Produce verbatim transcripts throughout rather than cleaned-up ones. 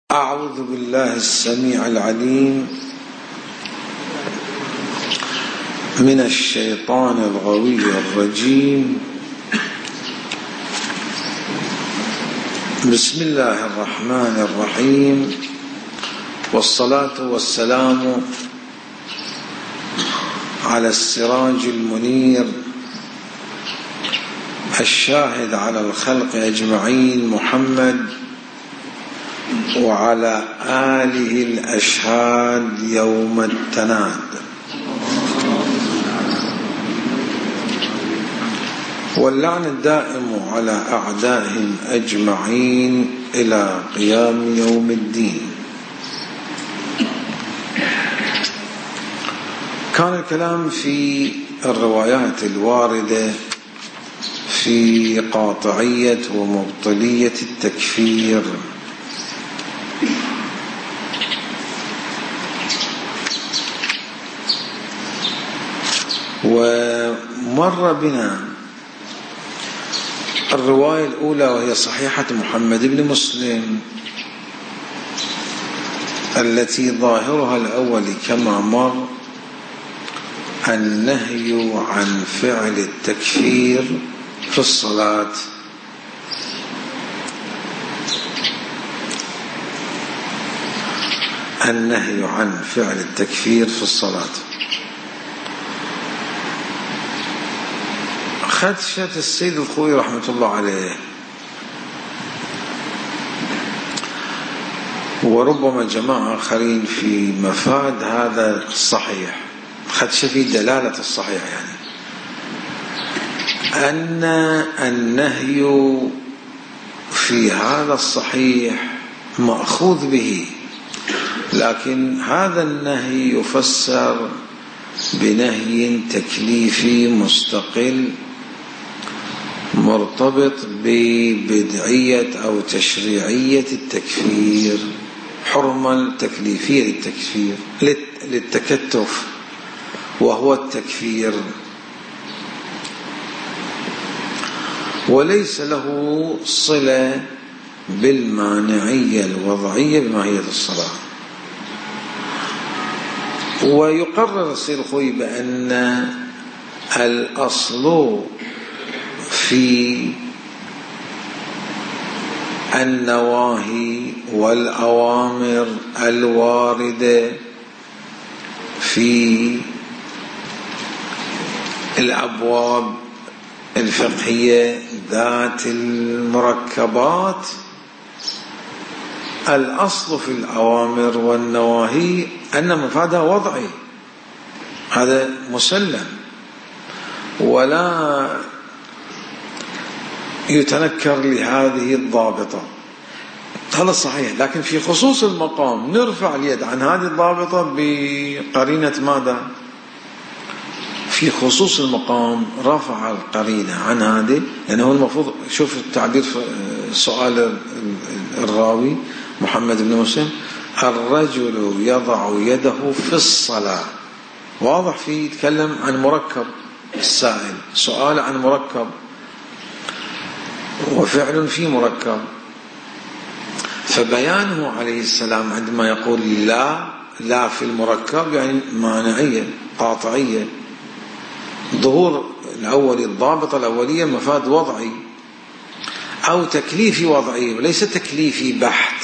أعوذ بالله السميع العليم من الشيطان الغوي الرجيم. بسم الله الرحمن الرحيم، والصلاة والسلام على السراج المنير الشاهد على الخلق أجمعين محمد وعلى آله الأشهاد يوم التناد، واللعن الدائم على أعدائهم أجمعين إلى قيام يوم الدين. كان الكلام في الروايات الواردة في قاطعية ومبطلية التكفير، ومر بنا الرواية الأولى وهي صحيحة محمد بن مسلم التي ظاهرها الأول كما مر النهي عن فعل التكفير في الصلاة، النهي عن فعل التكفير في الصلاة. خدشة السيد الخوئي رحمة الله عليه، وربما جماعة آخرين في مفاد هذا الصحيح، خدشة في دلالة الصحيح، يعني أن النهي في هذا الصحيح مأخوذ به، لكن هذا النهي يفسر بنهي تكليفي مستقل مرتبط ببدعية أو تشريعية التكفير، حرمة تكليفية للتكفير للتكتف، وهو التكفير، وليس له صلة بالمانعية الوضعية بماهية الصلاة. ويقرر السيد الخوئي بأن الأصل في النواهي والأوامر الواردة في الأبواب الفقهية ذات المركبات، الأصل في الأوامر والنواهي أن مفادها وضعي، هذا مسلم ولا يتنكر لهذه الضابطة، هذا صحيح. لكن في خصوص المقام نرفع اليد عن هذه الضابطة بقرينة ماذا؟ في خصوص المقام رفع القرينة عن هذه، لأنه هو المفروض، شوف التعبير في سؤال الراوي محمد بن مسلم، الرجل يضع يده في الصلاة، واضح فيه يتكلم عن مركب، السائل سؤال عن مركب وفعل في مركب، فبيانه عليه السلام عندما يقول لا لا في المركب يعني مانعية قاطعية، ظهور الأولي الضابطة الأولية مفاد وضعي أو تكليفي وضعي وليس تكليفي بحت.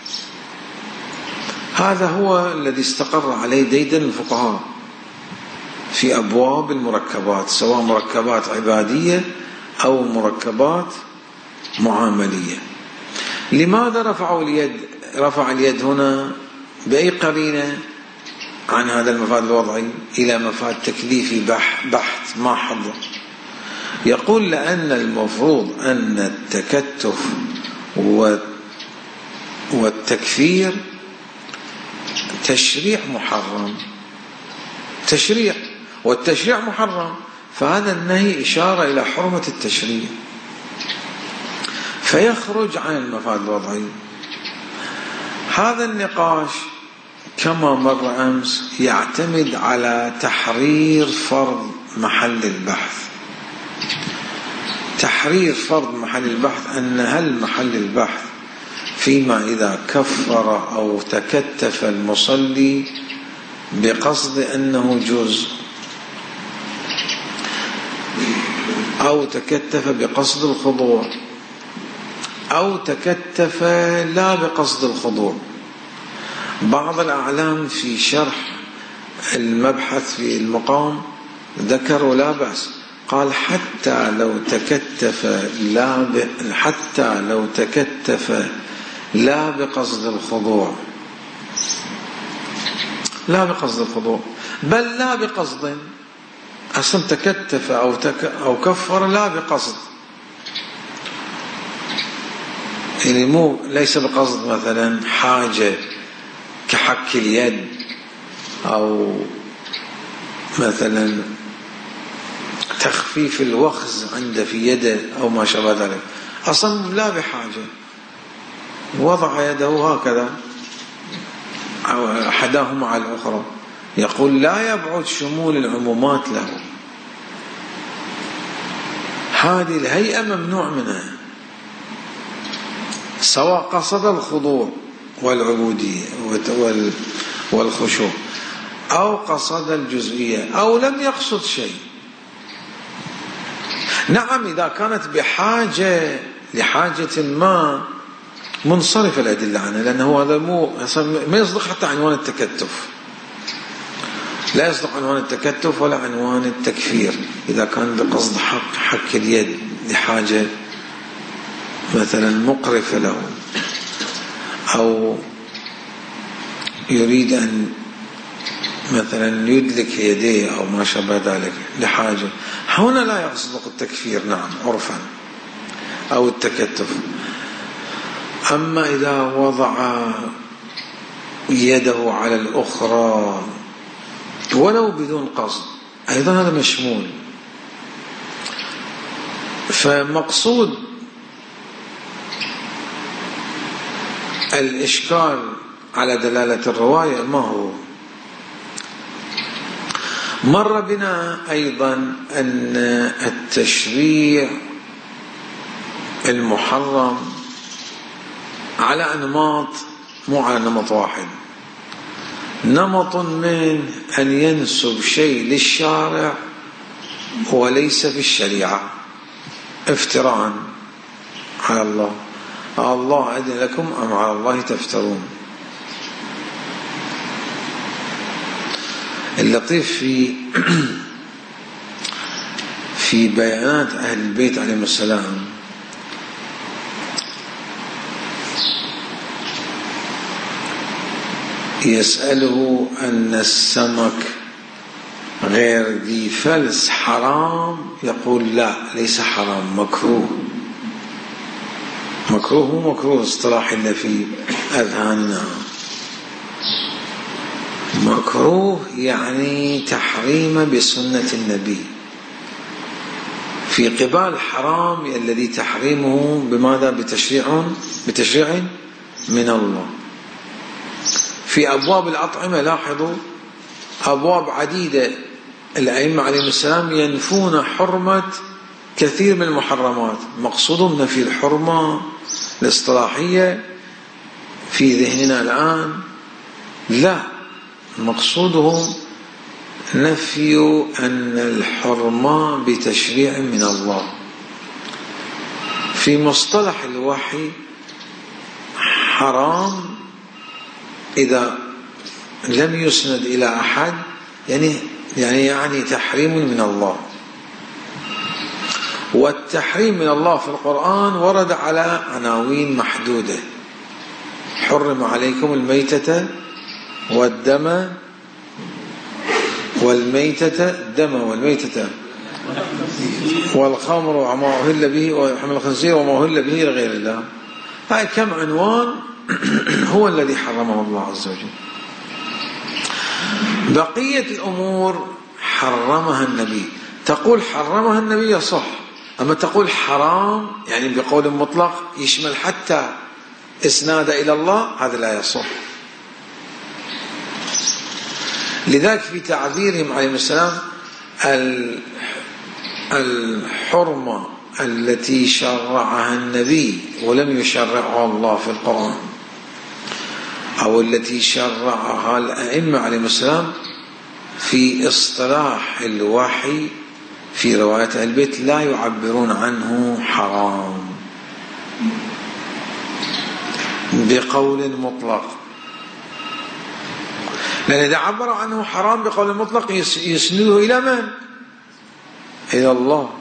هذا هو الذي استقر عليه ديدن الفقهاء في أبواب المركبات، سواء مركبات عبادية أو مركبات معاملية. لماذا رفعوا اليد؟ رفع اليد هنا بأي قرينة عن هذا المفاد الوضعي إلى مفاد تكليفي بحت ما حظه؟ يقول لأن المفروض أن التكتف والتكفير تشريع محرم، تشريع، والتشريع محرم، فهذا النهي إشارة إلى حرمة التشريع، فيخرج عن المفاد الوضعي. هذا النقاش كما مر أمس يعتمد على تحرير فرض محل البحث، تحرير فرض محل البحث أن هل محل البحث فيما إذا كفر أو تكتف المصلي بقصد أنه جزء، أو تكتف بقصد الخضوع، أو تكتف لا بقصد الخضوع. بعض الأعلام في شرح المبحث في المقام ذكروا لا بأس، قال حتى لو تكتف لا ب... حتى لو تكتف لا بقصد الخضوع، لا بقصد الخضوع، بل لا بقصد، أصلا تكتف أو, تك أو كفر لا بقصد، يعني مو ليس بقصد مثلا حاجة كحك اليد أو مثلا تخفيف الوخز عند في يده أو ما شابه ذلك، أصلا لا بحاجة، وضع يده هكذا أو حداهما على الأخرى، يقول لا يبعد شمول العمومات له، هذه الهيئة ممنوع منها، سواء قصد الخضوع والعبودية والخشوع أو قصد الجزئية أو لم يقصد شيء. نعم إذا كانت بحاجة لحاجة ما منصرف الأدلة عنها، لأنه هذا مو ما يصدق حتى عنوان التكتف، لا يصدق عنوان التكتف ولا عنوان التكفير إذا كان بقصد حق حك اليد لحاجة مثلا مقرفة له، أو يريد أن مثلا يدلك يديه أو ما شابه ذلك لحاجة، هنا لا يصدق التكفير نعم عرفا أو التكتف. أما إذا وضع يده على الأخرى ولو بدون قصد أيضا هذا مشمول. فمقصود الإشكال على دلالة الرواية ما هو؟ مر بنا أيضا أن التشريع المحرم على أنماط، مو على نمط واحد، نمط من أن ينسب شيء للشارع وليس في الشريعة افتراء على الله، الله أذن لكم أم على الله تفترون. اللطيف في في بيانات أهل البيت عليهم السلام يسأله أن السمك غير ذي فلس حرام، يقول لا ليس حرام، مكروه. مكروه هو مكروه اصطلاح اللي في أذهاننا، مكروه يعني تحريم بسنة النبي، في قبال حرام الذي تحريمه بماذا؟ بتشريع بتشريع من الله. في أبواب الأطعمة لاحظوا أبواب عديدة الأئمة عليهم السلام ينفون حرمة كثير من المحرمات، مقصودهم نفي الحرمة الاصطلاحية في ذهننا الآن، لا، مقصودهم نفي أن الحرمة بتشريع من الله. في مصطلح الوحي حرام إذا لم يسند إلى أحد يعني يعني يعني تحريم من الله. والتحريم من الله في القرآن ورد على عناوين محدودة: حرم عليكم الميتة والدم والميتة الدم والميتة والخمر وما أهل به وحمل الخنزير وما أهل به لغير الله. هاي كم عنوان هو الذي حرمه الله عز وجل. بقية الأمور حرمها النبي. تقول حرمها النبي صح، أما تقول حرام يعني بقول مطلق يشمل حتى إسناد إلى الله، هذا لا يصح. لذلك في تعذيرهم عليه السلام الحرمة التي شرعها النبي ولم يشرعها الله في القرآن، أو التي شرعها الأئمة عليهم السلام في اصطلاح الوحي في رواية أهل البيت لا يعبرون عنه حرام بقول مطلق، لأن إذا عبروا عنه حرام بقول مطلق يسنده إلى من؟ إلى الله،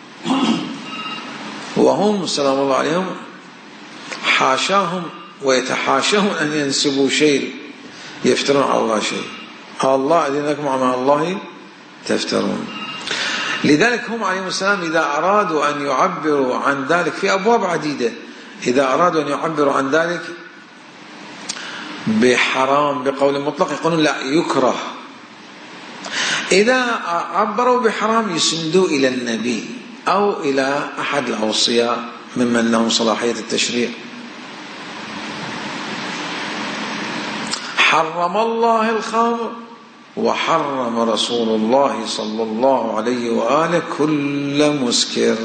وهم سلام الله عليهم حاشاهم ويتحاشون أن ينسبوا شيء يفترون على الله شيء. الله أذن لكم مع الله تفترون. لذلك هم عليهم السلام إذا أرادوا أن يعبروا عن ذلك في أبواب عديدة، إذا أرادوا أن يعبروا عن ذلك بحرام بقول مطلق يقولون لا يكره. إذا عبروا بحرام يسندوا إلى النبي أو إلى أحد الأوصياء ممن لهم صلاحية التشريع. حرم الله الخمر وحرم رسول الله صلى الله عليه وآله كل مسكر.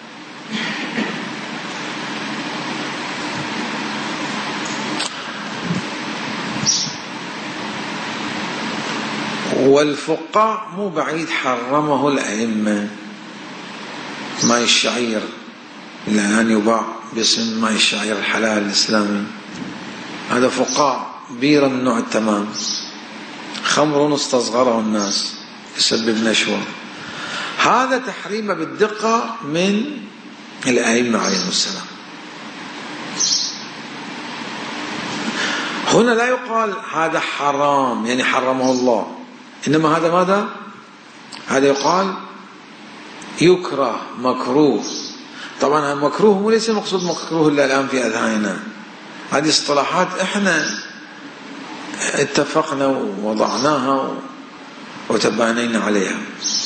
والفقاع مو بعيد حرمه الأئمة، ماء الشعير الآن يباع باسم ماء الشعير الحلال الإسلامي، هذا فقاع بيرة من نوع التمام، خمر استصغره الناس يسبب نشوة، هذا تحريم بالدقة من الأئمة عليهم السلام. هنا لا يقال هذا حرام يعني حرمه الله، إنما هذا ماذا؟ هذا يقال يكره مكروه. طبعا المكروه مو ليس المقصود مكروه إلا الآن في أذهاننا، هذه اصطلاحات إحنا اتفقنا ووضعناها وتبانينا عليها.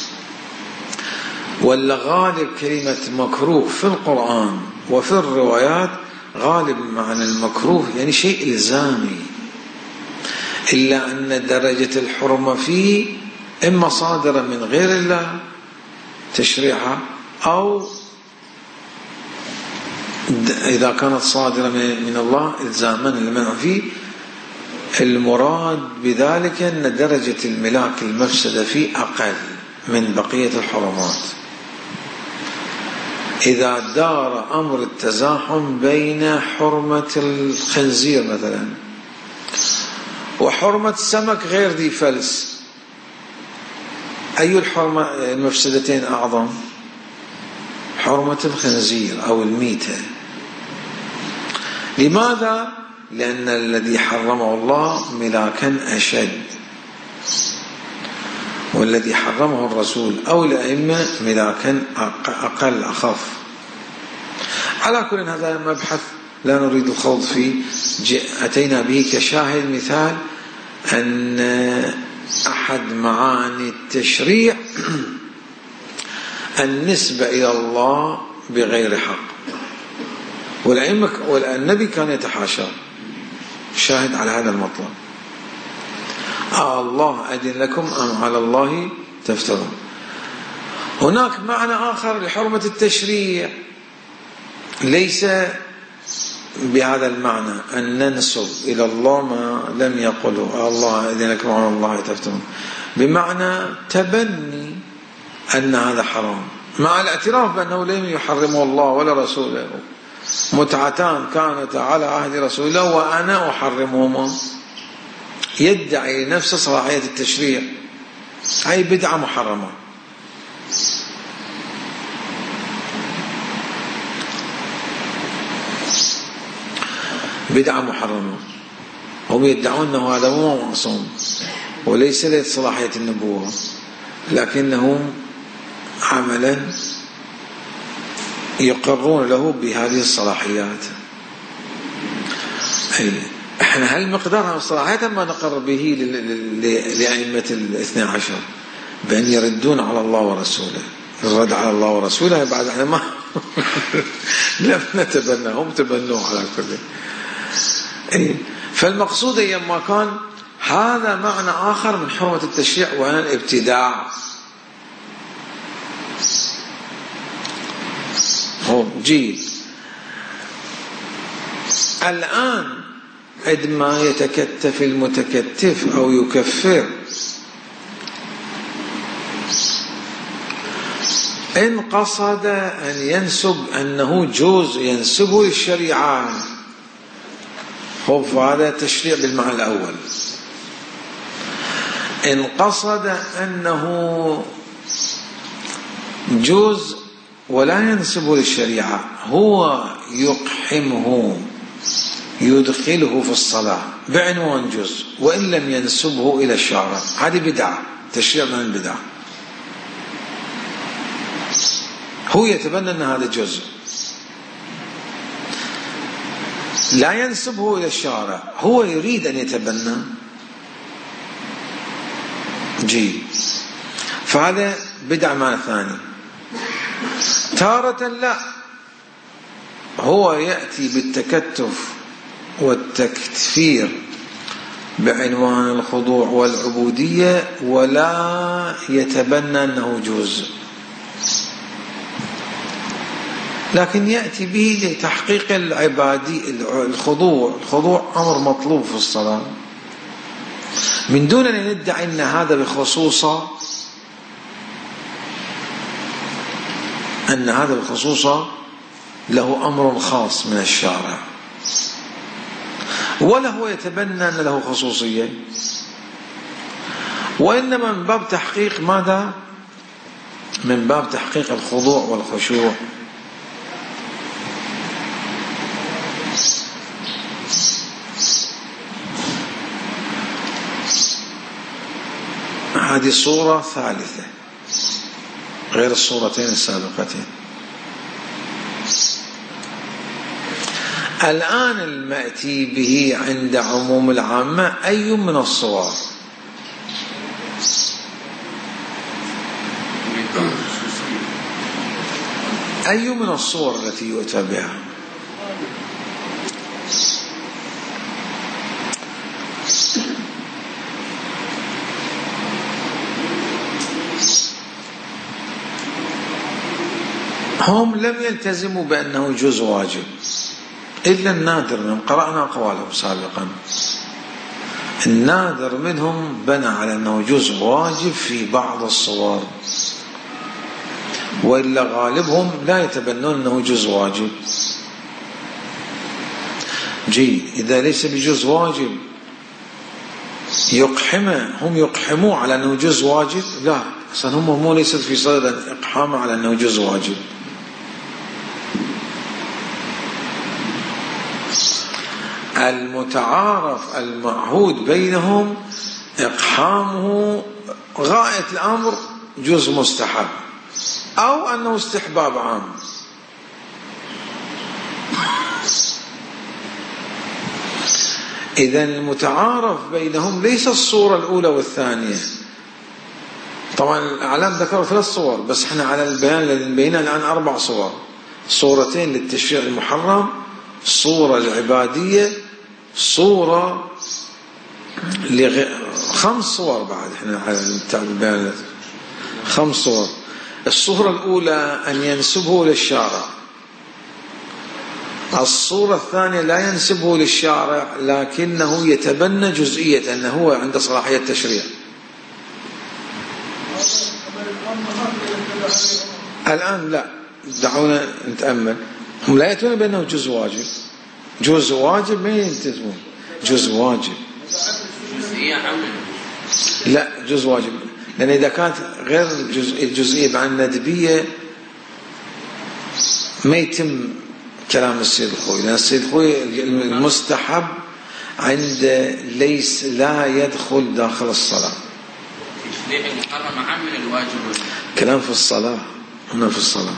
ولا غالب كلمة مكروه في القرآن وفي الروايات غالب معنى المكروه يعني شيء إلزامي، إلا أن درجة الحرمة فيه إما صادرة من غير الله تشريعها، أو إذا كانت صادرة من الله إلزاما المنع فيه. المراد بذلك أن درجة الملاك المفسدة فيه أقل من بقية الحرمات. إذا دار أمر التزاحم بين حرمة الخنزير مثلا وحرمة السمك غير ذي فلس، أي الحرمة المفسدتين أعظم؟ حرمة الخنزير أو الميتة. لماذا؟ لأن الذي حرمه الله ملاكا أشد، والذي حرمه الرسول أو الأئمة ملاكا أقل أخف. على كل هذا مبحث لا نريد الخوض فيه، أتينا به كشاهد مثال أن أحد معاني التشريع النسبة إلى الله بغير حق، والأئمة والنبي كان يتحاشى. شاهد على هذا المطلب. آه الله أذن لكم أم على الله تفترون. هناك معنى آخر لحرمة التشريع ليس بهذا المعنى، أن ننسب إلى الله ما لم يقله. آه الله أذن لكم أم على الله تفترون، بمعنى تبني أن هذا حرام مع الاعتراف بأنه لم يحرمه الله ولا رسوله. متعتان كانت على عهد رسول الله وأنا أحرمهما، يدعي نفسه صلاحية التشريع، أي بدعة محرمة. بدعة محرمة، هم يدعون أنه هذا مو معصوم وليس له صلاحية النبوة، لكنهم عملا يقرون له بهذه الصلاحيات. احنا هل مقدار الصلاحيات ما نقر به لأئمة الاثنى عشر بأن يردون على الله ورسوله؟ الرد على الله ورسوله بعد احنا ما لم نتبنى، هم تبنوه على كل. فالمقصود أيما كان هذا معنى آخر من حرمة التشريع وأن الابتداع. جيد. الآن عندما يتكتف المتكتف أو يكفر، إن قصد أن ينسب أنه جوز ينسبه للشريعة، هو هذا تشريع بالمعنى الأول. إن قصد أنه جوز ولا ينسبه للشريعة، هو يقحمه يدخله في الصلاة بعنوان جزء وإن لم ينسبه إلى الشارع، هذه بدعة، تشريع من البدع. هو يتبنى أن هذا جزء، لا ينسبه إلى الشارع، هو يريد أن يتبنى. جي فهذا بدع معنى ثاني. تارة لا، هو يأتي بالتكتف والتكفير بعنوان الخضوع والعبودية ولا يتبنى أنه جوز، لكن يأتي به لتحقيق العبادي الخضوع. الخضوع أمر مطلوب في الصلاة، من دون أن ندعي أن هذا بخصوصه أن هذا بخصوصه له أمر خاص من الشارع، ولا هو يتبنى أن له خصوصية، وإنما من باب تحقيق ماذا؟ من باب تحقيق الخضوع والخشوع. هذه صورة ثالثة غير الصورتين السابقتين. الآن المأتي به عند عموم العامة أي من الصور؟ أي من الصور التي يؤتى بها؟ هم لم يلتزموا بأنه جزء واجب إلا النادر منهم، قرأنا أقوالهم سابقا. النادر منهم بنى على أنه جزء واجب في بعض الصور، وإلا غالبهم لا يتبنون أنه جزء واجب. جي إذا ليس بجزء واجب يقحمه، هم يقحموا على أنه جزء واجب، لا أصلا هم مو ليست في صدد إقحامه على أنه جزء واجب. المتعارف المعهود بينهم إقحامه غاية الأمر جزء مستحب أو أنه استحباب عام. إذن المتعارف بينهم ليس الصورة الأولى والثانية. طبعا الأعلام ذكروا ثلاث صور، بس احنا على البيان الذي بيننا الآن أربع صور: صورتين للتشريع المحرم، صورة العبادية، صورة لغ... خمس صور بعد احنا على البيان، خمس صور. الصورة الأولى أن ينسبه للشارع، الصورة الثانية لا ينسبه للشارع لكنه يتبنى جزئية أنه هو عنده صلاحية تشريع. الآن لا، دعونا نتأمل، هم لا يأتون بأنه جزء واجب. جزء واجب ما يلتزمون، جزء واجب لا جزء واجب، لأن إذا كانت غير الجزئية مع الندبية ما يتم كلام السيد الخوي، لأن السيد الخوي المستحب عند ليس لا يدخل داخل الصلاة. تشريع المحرم عام من الواجب، كلام في الصلاة، هنا في الصلاة.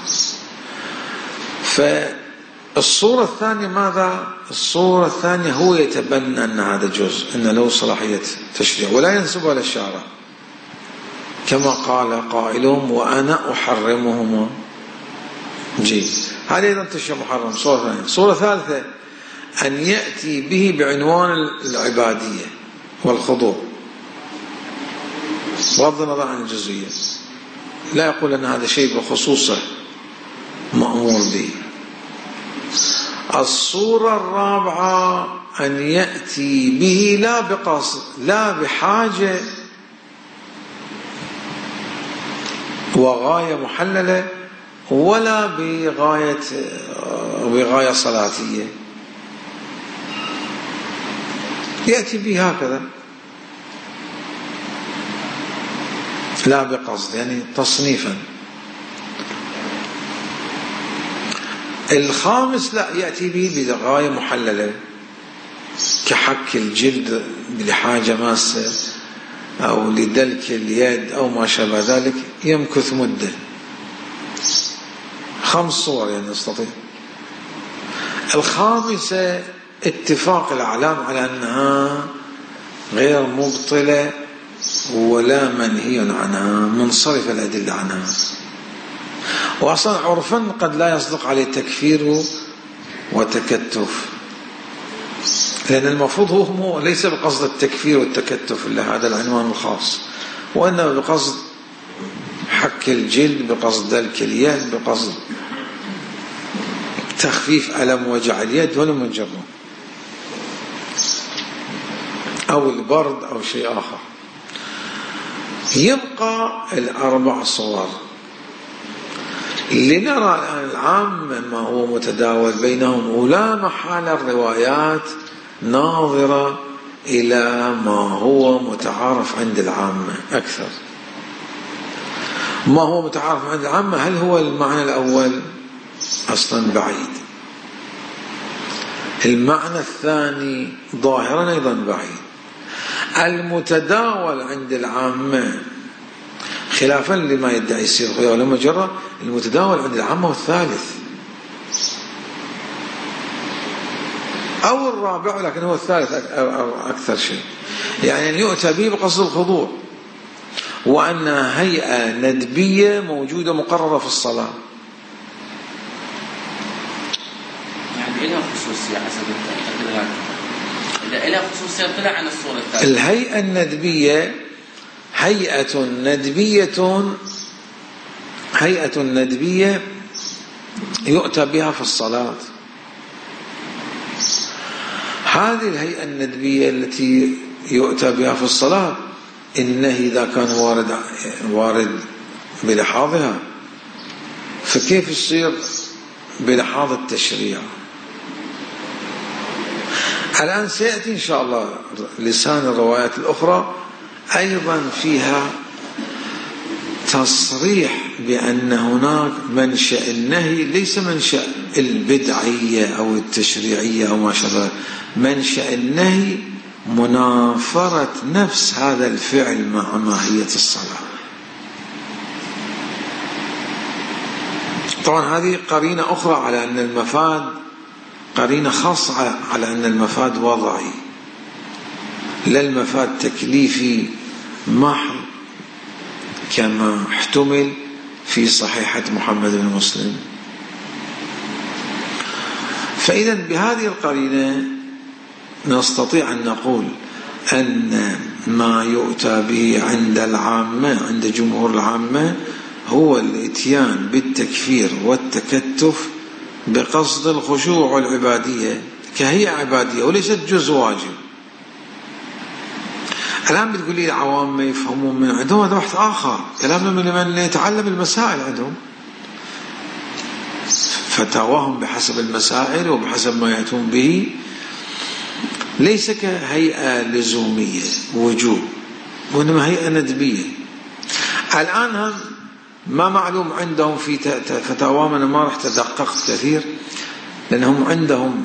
فالصورة الثانية ماذا؟ الصورة الثانية هو يتبنى أن هذا جزء، أن له صلاحية تشريع ولا ينسبه للشارع، كما قال قائلهم وأنا أحرمهما. جي هذا إذا تشريع محرم. صورة ثانية. صورة ثالثة أن يأتي به بعنوان العبادية والخضوع بغض النظر عن الجزئية، لا يقول أن هذا شيء بخصوصه مأمور به، الصورة الرابعة أن يأتي به لا بقصد، لا بحاجة وغاية محللة، ولا بغاية بغاية صلاتية، يأتي به هكذا لا بقصد، يعني تصنيفا. الخامس لا، يأتي به بغاية محللة كحك الجلد لحاجة ماسة أو لدلك اليد أو ما شابه ذلك، يمكث مدة. خمس صور يعني نستطيع. الخامسة اتفاق الأعلام على أنها غير مبطلة ولا منهي عنها، منصرف الأدلة عنها. وأصلا عرفا قد لا يصدق عليه تكفير وتكتف، لأن المفروض هو ليس بقصد التكفير والتكتف إلا هذا العنوان الخاص، وإنما بقصد حك الجلد، بقصد دلك اليد، بقصد تخفيف ألم وجع اليد ولا مجرد، أو البرد أو شيء آخر. يبقى الأربع صور لنرى الآن العام ما هو متداول بينهم، ولا محال الروايات ناظرة إلى ما هو متعارف عند العامة أكثر. ما هو متعارف عند العامة، هل هو المعنى الأول؟ أصلا بعيد. المعنى الثاني ظاهرا أيضا بعيد. المتداول عند العامة خلافا لما يدعي السيوطي ولا مجرد، المتداول عند العامة والثالث أو الرابع، لكن هو الثالث أكثر شيء، يعني أن يؤتى به بقصد الخضوع، وأن هيئة ندبية موجودة مقررة في الصلاة. يعني إلها خصوصية حسب التقريرات، إذا إلها خصوصية طلع عن الصورة الثالثة. الهيئة الندبية هيئة ندبية هيئة ندبية يؤتى بها في الصلاة. هذه الهيئة الندبية التي يؤتى بها في الصلاة، النهي إذا كان وارد وارد بلحاظها، فكيف يصير بلحاظ التشريع؟ الآن سيأتي إن شاء الله لسان الروايات الأخرى أيضا فيها تصريح بأن هناك منشأ النهي ليس منشأ البدعية أو التشريعية أو ما شابه، منشأ النهي منافرة نفس هذا الفعل مع ماهية الصلاة. طبعا هذه قرينة أخرى على أن المفاد، قرينة خاصة على أن المفاد وضعي لا المفاد تكليفي محض كما احتمل في صحيحة محمد بن مسلم. فإذا بهذه القرينة نستطيع أن نقول أن ما يؤتى به عند العامة، عند جمهور العامة، هو الاتيان بالتكفير والتكتف بقصد الخشوع والعبادية كهيئة عبادية وليست جزء واجب. الآن بتقول لي العوام ما يفهمون من عندهم، هذا بحث آخر، كلامنا من من يتعلم المسائل عندهم، فتاواهم بحسب المسائل وبحسب ما يأتون به، ليس كهيئة لزومية وجوب، وإنما هيئة ندبية. الآن هم ما معلوم عندهم في فتاواهم، أنا ما رح تدقق كثير، لأنهم عندهم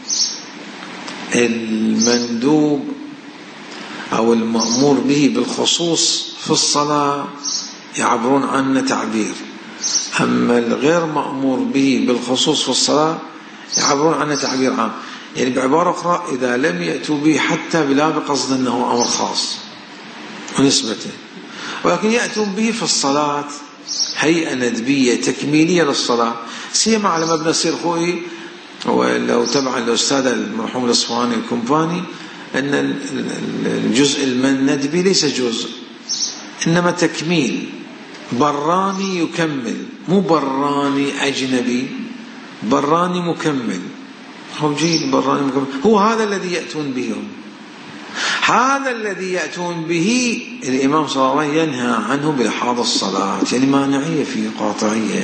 المندوب أو المأمور به بالخصوص في الصلاة يعبرون عنه تعبير، أما الغير مأمور به بالخصوص في الصلاة يعبرون عنه تعبير عام. يعني بعبارة أخرى، إذا لم يأتوا به حتى بلا بقصد أنه أمر خاص ونسبته، ولكن يأتون به في الصلاة هيئة ندبية تكميلية للصلاة، سيما على مبنى سير خوي، ولو تبع الأستاذ المرحوم الأصفهاني الكمباني، أن الجزء الندبي ليس جزء إنما تكميل، براني يكمل، مو براني أجنبي، براني مكمل. هو جيد براني هو هذا الذي يأتون به هم. هذا الذي يأتون به الإمام صلى الله عليه وسلم ينهى عنه بلحاظ الصلاة، يعني مانعية فيه قاطعية.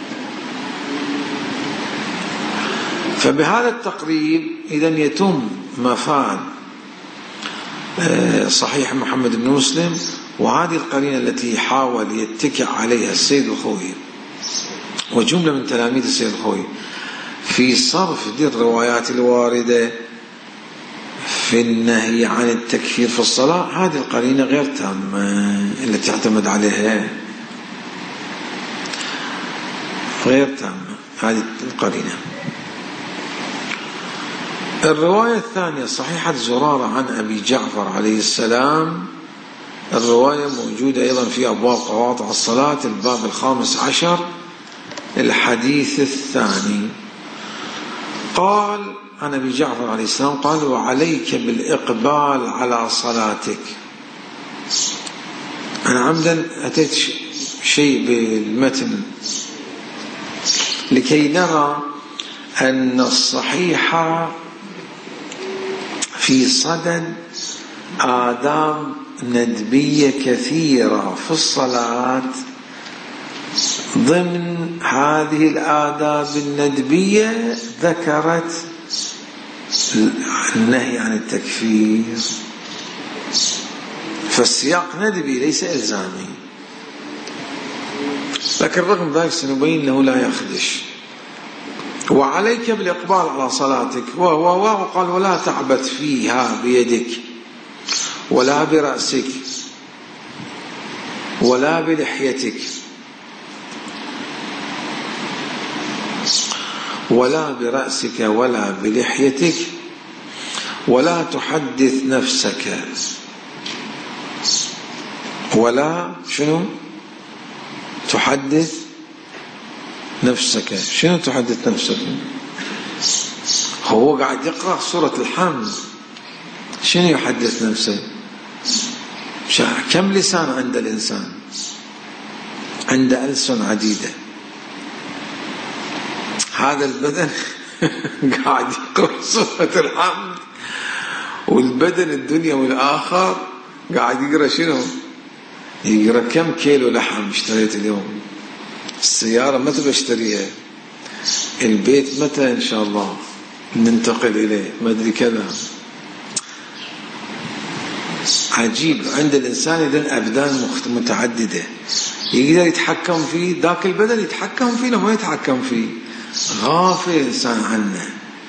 فبهذا التقريب إذن يتم مفاد صحيح محمد بن مسلم، وهذه القرينة التي حاول يتكئ عليها السيد الخوئي وجملة من تلاميذ السيد الخوئي في صرف دي الروايات الواردة في النهي عن التكفير في الصلاة، هذه القرينة غير تامة التي اعتمد عليها، غير تامة هذه القرينة. الرواية الثانية صحيحة زرارة عن أبي جعفر عليه السلام، الرواية موجودة أيضا في أبواب قواطع الصلاة الباب الخامس عشر الحديث الثاني. قال عن أبي جعفر عليه السلام قال: وعليك بالإقبال على صلاتك. أنا عمدا أتيت شيء بالمتن لكي نرى أن الصحيح في صدد آداب ندبية كثيرة في الصلاة. ضمن هذه الآداب الندبية ذكرت النهي عن التكفير، فالسياق ندبي ليس إلزامي، لكن رغم ذلك سنبين له لا يخدش. وعليك بالإقبال على صلاتك، وهو قال: ولا تعبث فيها بيدك ولا برأسك ولا بلحيتك ولا برأسك ولا بلحيتك ولا تحدث نفسك ولا شنو تحدث نفسك. شنو تحدث نفسك؟ هو قاعد يقرأ سورة الحمد، شنو يحدث نفسه؟ كم لسان عند الإنسان؟ عند ألسن عديدة. هذا البدن قاعد يقرأ سورة الحمد، والبدن الدنيا والآخر قاعد يقرأ شنو؟ يقرأ كم كيلو لحم اشتريت اليوم، السيارة متى بشتريها، البيت متى إن شاء الله ننتقل إليه، ما أدري كذا. عجيب عند الإنسان إذن أبدان متعددة يقدر يتحكم فيه، ذاك البدن يتحكم فيه لما يتحكم فيه، غافل الإنسان عنه.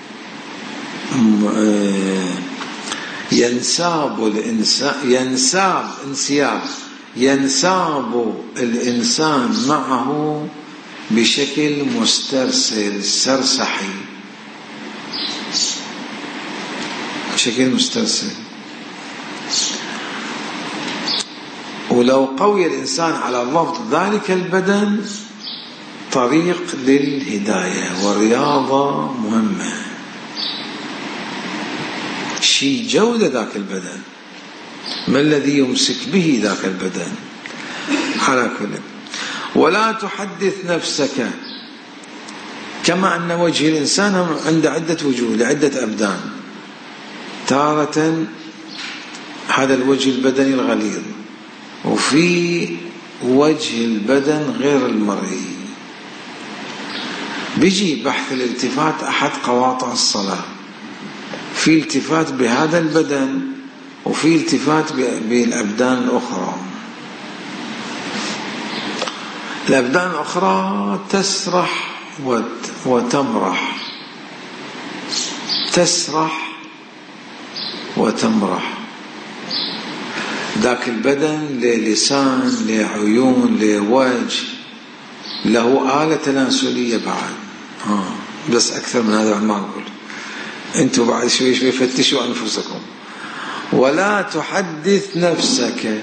ينساب الإنسان ينساب انسياب ينساب الإنسان معه بشكل مسترسل سرسحي، بشكل مسترسل. ولو قوي الإنسان على ضبط ذلك البدن طريق للهداية والرياضة مهمة، شيء جودة ذاك البدن، ما الذي يمسك به ذاك البدن على كل. ولا تحدث نفسك، كما أن وجه الإنسان عنده عدة وجوه لعدة أبدان، تارة هذا الوجه البدني الغليظ، وفي وجه البدن غير المرئي. بيجي بحث الالتفات أحد قواطع الصلاة، في التفات بهذا البدن وفي التفات بالأبدان الأخرى. الأبدان الأخرى تسرح وتمرح، تسرح وتمرح. ذاك البدن للسان لعيون لوجه، له آلة تناسلية بعد، آه. بس أكثر من هذا ما أقول، أنتم بعد شوي شوي فتشوا أنفسكم. ولا تحدث نفسك،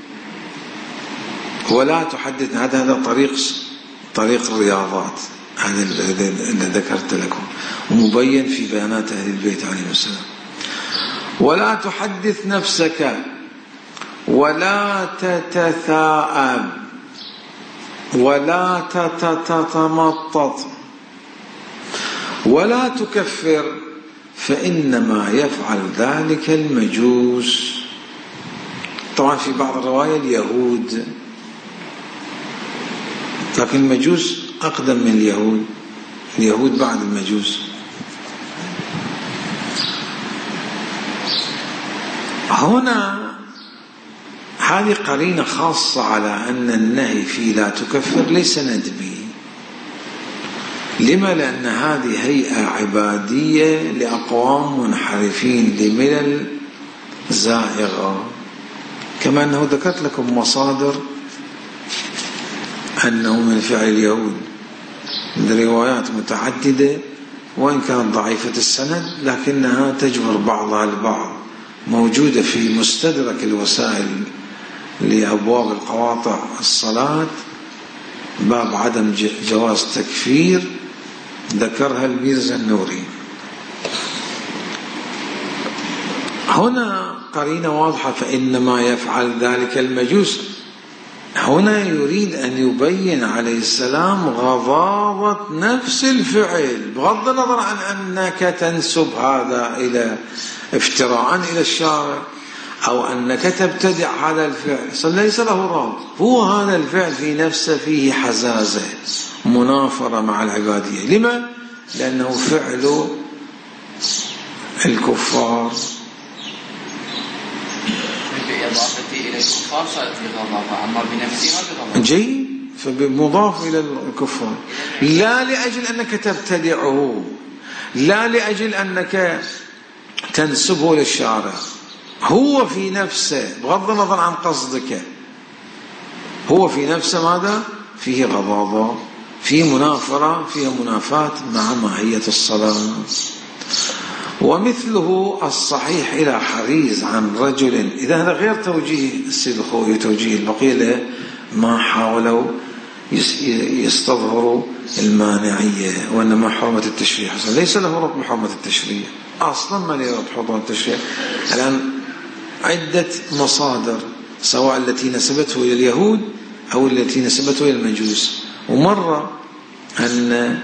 ولا تحدث، هذا هذا طريق طريق الرياضات، هذا اللي ذكرت لكم ومبين في بيانات أهل البيت عليهم السلام. ولا تحدث نفسك ولا تتثاءب ولا تتمطط ولا تكفر فإنما يفعل ذلك المجوس. طبعا في بعض الرواية اليهود، لكن المجوس أقدم من اليهود، اليهود بعد المجوس. هنا هذه قرينة خاصة على أن النهي في لا تكفر ليس ندبي. لما؟ لأن هذه هيئة عبادية لأقوام منحرفين لملل زائغة. كما أنه ذكرت لكم مصادر أنه من فعل اليهود، روايات متعددة وإن كانت ضعيفة السند لكنها تجبر بعضها البعض، موجودة في مستدرك الوسائل لأبواب القواطع الصلاة، باب عدم جواز تكفير، ذكرها الميرزا النوري. هنا قرينة واضحة، فإنما يفعل ذلك المجوس. هنا يريد أن يبين عليه السلام غضاضة نفس الفعل، بغض النظر عن أنك تنسب هذا إلى افتراء إلى الشارع أو أنك تبتدع هذا الفعل، ليس له رابط. هو هذا الفعل في نفسه فيه حزازة، منافرة مع العبادية. لما؟ لأنه فعل الكفار. بإضافتي إلى الكفار صارت بغضاضة، أما بنفسها بغضاضة. جيد، فبمضاف إلى الكفار، لا لأجل أنك تبتدعه، لا لأجل أنك تنسبه للشارع، هو في نفسه بغض النظر عن قصدك، هو في نفسه ماذا؟ فيه غضاضة، فيه منافرة، فيه منافاة مع ماهية الصلاة. ومثله الصحيح إلى حريز عن رجل، إذا هذا غير توجيه السيد الخوئي، توجيه البقية ما حاولوا يستظهروا المانعية وإنما حرمة التشريع، ليس له رب حرمة التشريع، أصلا ما له رب حرمة التشريع. الآن عدة مصادر سواء التي نسبته إلى اليهود أو التي نسبته إلى المجوس، ومرة أن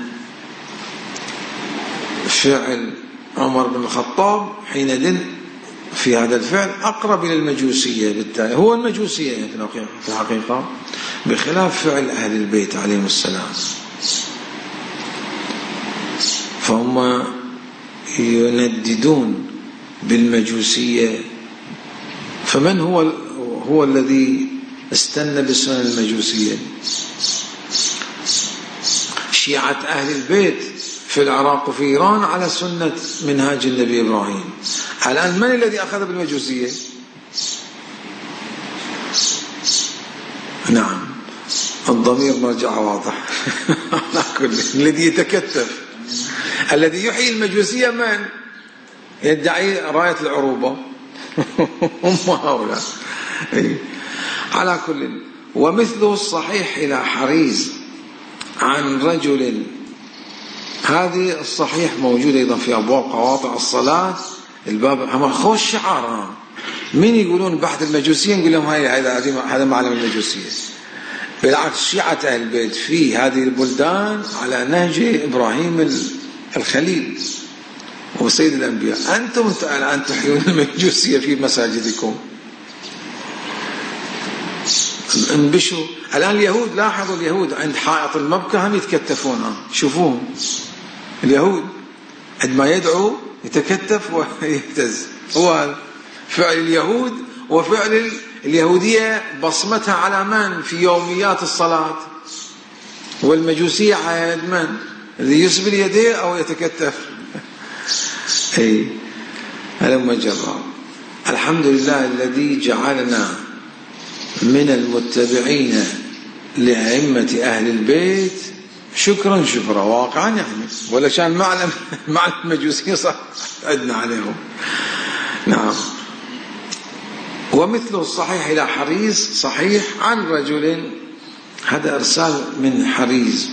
فعل عمر بن الخطاب حينئذ في هذا الفعل أقرب إلى المجوسية، بالتالي هو المجوسية في الحقيقة، بخلاف فعل أهل البيت عليهم السلام، فهم ينددون بالمجوسية. فمن هو هو الذي استنى بسنن المجوسية؟ شيعة أهل البيت في العراق وفي إيران على سنة منهاج النبي إبراهيم. الآن من الذي أخذ بالمجوسية؟ نعم، الضمير مرجع واضح. الذي يتكتف، الذي يحيي المجوسية من يدعي راية العروبة هم هؤلاء. على كل، ومثله الصحيح إلى حريز عن رجل، هذه الصحيح موجودة أيضا في أبواب قواطع الصلاة، الباب هم خوش شعار. من يقولون بحث المجوسية نقول لهم هذا هذا معلم المجوسية. بالعكس، شيعة أهل البيت في هذه البلدان على نهج إبراهيم الخليل وسيد الأنبياء. أنتم الآن تحيون المجوسية في مساجدكم، انبشوا. الآن اليهود، لاحظوا اليهود عند حائط المبكى هم يتكتفون، شوفوهم اليهود عندما يدعو يتكتف ويهتز. هو فعل اليهود وفعل اليهودية بصمتها على من في يوميات الصلاة، والمجوسية على يد من؟ الذي يسبل يديه أو يتكتف. أي هلم جرا. الحمد لله الذي جعلنا من المتبعين لأئمة أهل البيت، شكرا شكرا واقعا يعني، ولا كان معلم معلم المجوسية صح عدنا عليهم. نعم. ومثله الصحيح إلى حريز، صحيح عن رجل، هذا إرسال من حريز،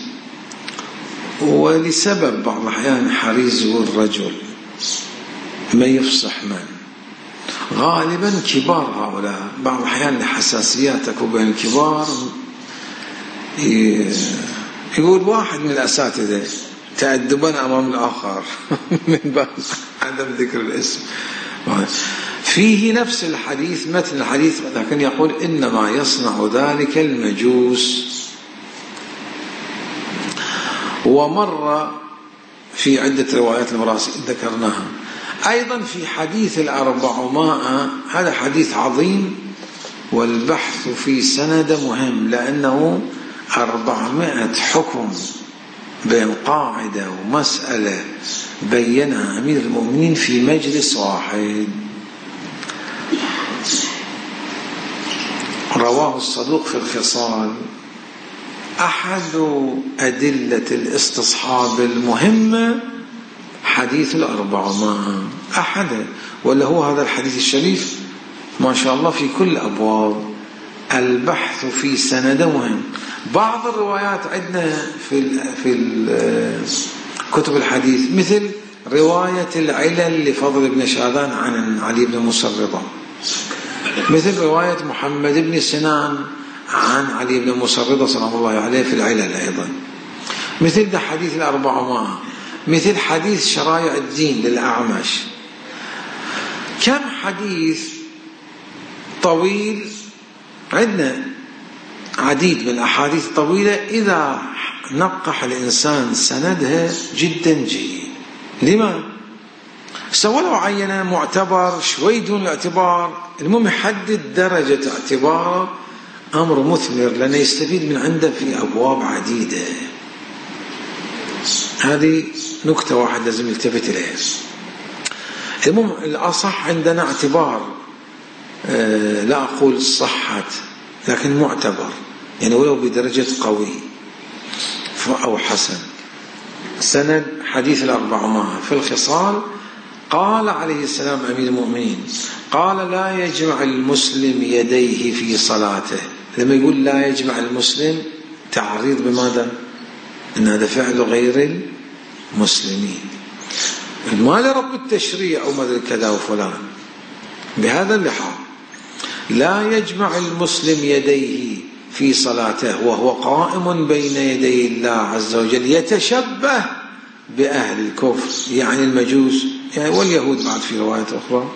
ولسبب بعض الأحيان حريز هو الرجل ما يفصح من، غالبا كبار هؤلاء، بعض الأحيان لحساسيات تكون بين الكبار. يقول واحد من الأساتذة تأدبا أمام الآخر من باب عدم ذكر الاسم. فيه نفس الحديث مثل الحديث، لكن يقول إنما يصنع ذلك المجوس. ومر في عدة روايات المراسل ذكرناها. أيضا في حديث الأربعمائة، هذا حديث عظيم والبحث في سند مهم، لأنه أربعمائة حكم بين قاعدة ومسألة بينها أمير المؤمنين في مجلس واحد. رواه الصدوق في الخصال. أحد أدلة الاستصحاب المهمة حديث الأربعمائة، أحد، ولا هو هذا الحديث الشريف ما شاء الله في كل أبواب البحث في سند مهم. بعض الروايات عندنا في في كتب الحديث مثل رواية العلل لفضل بن شاذان عن علي بن مسرضة، مثل رواية محمد بن سنان عن علي بن مسرضة سلام الله عليه في العلل أيضا، مثل ده حديث الأربعمائة، مثل حديث شرائع الدين للأعمش. كم حديث طويل عندنا، عديد من الأحاديث طويلة إذا نقح الإنسان سندها جدا جيد. لما؟ سوى له عينة معتبر شوي دون الاعتبار، المهم يحدد درجة اعتباره، أمر مثمر لأنه يستفيد من عنده في أبواب عديدة. هذه نكتة واحد لازم يلتفت إليها. المهم الأصح عندنا اعتبار، أه لا أقول صحة لكن معتبر، يعني ولو بدرجة قوي أو حسن. سند حديث الأربعمائة في الخصال. قال عليه السلام أمير المؤمنين قال لا يجمع المسلم يديه في صلاته. لما يقول لا يجمع المسلم تعريض بماذا؟ إن هذا فعل غير المسلمين، ما لرب التشريع أو ماذا كذا وفلان. بهذا اللحاظ لا يجمع المسلم يديه في صلاته وهو قائم بين يدي الله عز وجل يتشبه بأهل الكفر، يعني المجوس يعني واليهود بعد في روايات أخرى.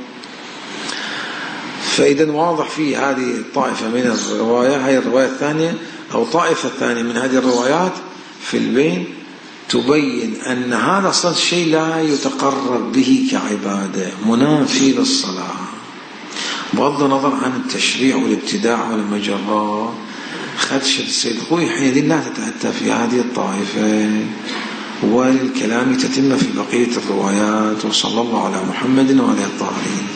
فإذا واضح في هذه الطائفة من الرواية، هذه الرواية الثانية أو طائفة الثانية من هذه الروايات في البين تبين أن هذا أصلا شيء لا يتقرب به كعبادة، منافي للصلاة بغض النظر عن التشريع والابتداع والمجرات. خدشة السيد خوي حينئذ لا تتأتى في هذه الطائفة، والكلام تتم في بقية الروايات. وصلى الله على محمد وعلى الطاهرين.